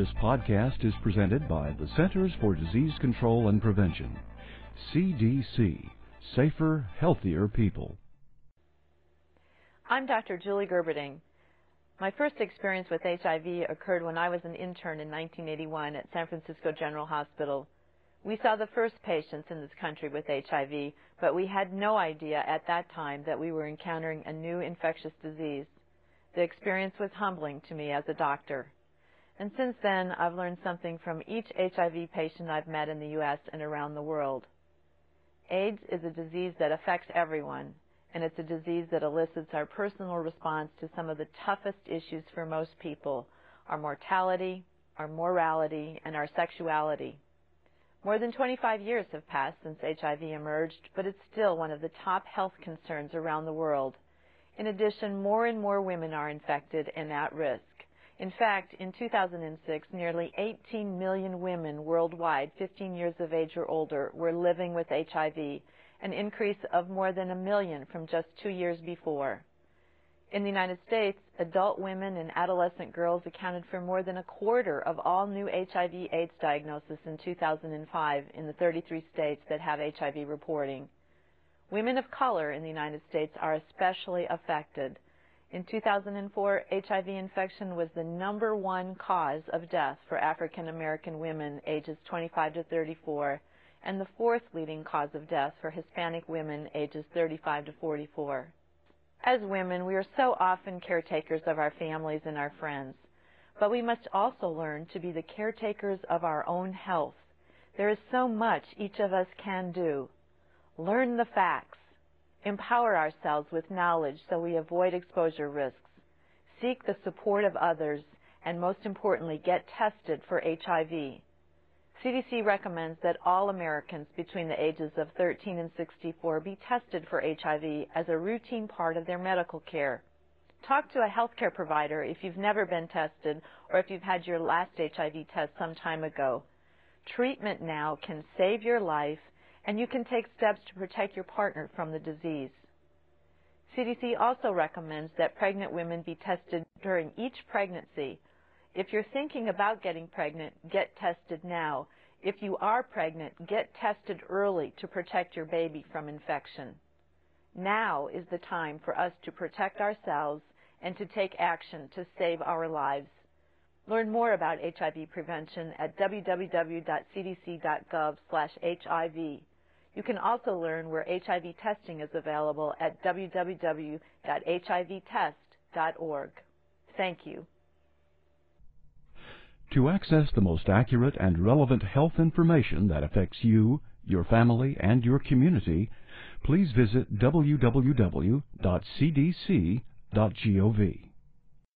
This podcast is presented by the Centers for Disease Control and Prevention. CDC. Safer, Healthier People. I'm Dr. Julie Gerberding. My first experience with HIV occurred when I was an intern in 1981 at San Francisco General Hospital. We saw the first patients in this country with HIV, but we had no idea at that time that we were encountering a new infectious disease. The experience was humbling to me as a doctor. And since then, I've learned something from each HIV patient I've met in the U.S. and around the world. AIDS is a disease that affects everyone, and it's a disease that elicits our personal response to some of the toughest issues for most people: our mortality, our morality, and our sexuality. More than 25 years have passed since HIV emerged, but it's still one of the top health concerns around the world. In addition, more and more women are infected and at risk. In fact, in 2006, nearly 18 million women worldwide 15 years of age or older were living with HIV, an increase of more than 1 million from just 2 years before. In the United States, adult women and adolescent girls accounted for more than a quarter of all new HIV/AIDS diagnoses in 2005 in the 33 states that have HIV reporting. Women of color in the United States are especially affected. In 2004, HIV infection was the #1 cause of death for African American women ages 25 to 34, and the 4th leading cause of death for Hispanic women ages 35 to 44. As women, we are so often caretakers of our families and our friends, but we must also learn to be the caretakers of our own health. There is so much each of us can do. Learn the facts. Empower ourselves with knowledge so we avoid exposure risks. Seek the support of others, and most importantly, get tested for HIV. CDC recommends that all Americans between the ages of 13 and 64 be tested for HIV as a routine part of their medical care. Talk to a healthcare provider if you've never been tested or if you've had your last HIV test some time ago. Treatment now can save your life, and you can take steps to protect your partner from the disease. CDC also recommends that pregnant women be tested during each pregnancy. If you're thinking about getting pregnant, get tested now. If you are pregnant, get tested early to protect your baby from infection. Now is the time for us to protect ourselves and to take action to save our lives. Learn more about HIV prevention at www.cdc.gov/HIV. You can also learn where HIV testing is available at www.hivtest.org. Thank you. To access the most accurate and relevant health information that affects you, your family, and your community, please visit www.cdc.gov.